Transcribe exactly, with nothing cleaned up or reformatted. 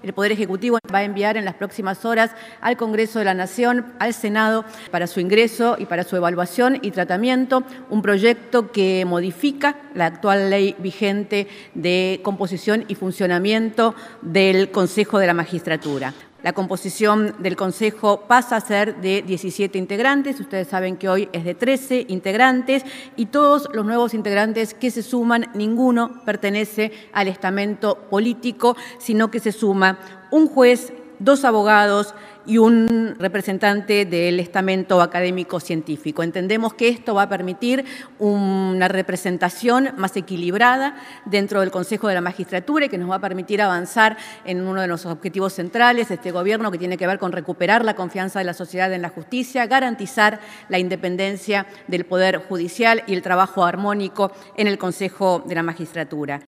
El Poder Ejecutivo va a enviar en las próximas horas al Congreso de la Nación, al Senado, para su ingreso y para su evaluación y tratamiento, un proyecto que modifica la actual ley vigente de composición y funcionamiento del Consejo de la Magistratura. La composición del Consejo pasa a ser de diecisiete integrantes, ustedes saben que hoy es de trece integrantes y todos los nuevos integrantes que se suman, ninguno pertenece al estamento político, sino que se suma un juez, dos abogados y un representante del estamento académico científico. Entendemos que esto va a permitir una representación más equilibrada dentro del Consejo de la Magistratura y que nos va a permitir avanzar en uno de los objetivos centrales de este gobierno, que tiene que ver con recuperar la confianza de la sociedad en la justicia, garantizar la independencia del Poder Judicial y el trabajo armónico en el Consejo de la Magistratura.